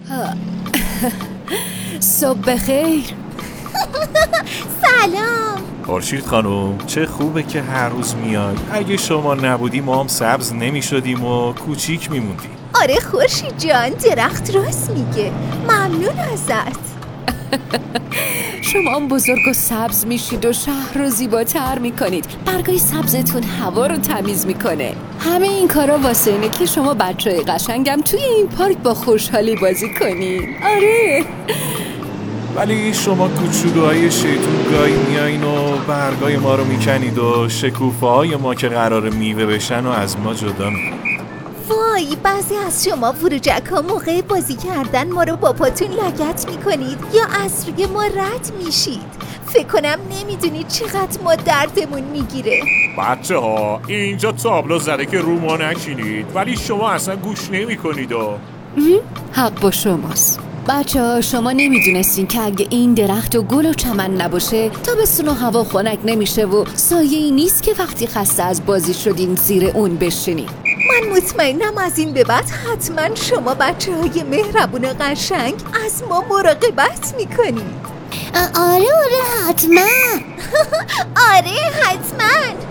صبح بخیر. سلام خورشید خانم، چه خوبه که هر روز میای. اگه شما نبودی ما هم سبز نمی شدیم و کوچیک میموندیم. آره خورشید جان، درخت راست میگه. ممنون ازت. شما هم بزرگ و سبز میشید و شهر رو زیباتر میکنید. برگای سبزتون هوا رو تمیز میکنه. همه این کارا واسه اینه که شما بچه‌های قشنگم توی این پارک با خوشحالی بازی کنین. آره. ولی شما کوچولوهای شیطون گاهی میایین و برگای ما رو میکنید و شکوفه های ما که قرار میوه بشن و از ما جدا میکنید. وای، بعضی از شما فروجک ها موقع بازی کردن ما رو با پاتون لگت میکنید یا از روی ما رد میشید. فکر کنم نمیدونید چقدر ما دردمون میگیره. بچه ها، اینجا تابلو زده که رو ما نشینید، ولی شما اصلا گوش نمی کنید و حق با شماست. بچه ها، شما نمیدونستین که اگه این درخت و گل و چمن نباشه تابستون و هوا خنک نمیشه و سایه‌ای نیست که وقتی خسته از بازی شدین زیر اون بشینین. من مطمئنم از این به بعد حتما شما بچه های مهربون قشنگ از ما مراقبت میکنید. آره حتما. آره حتما.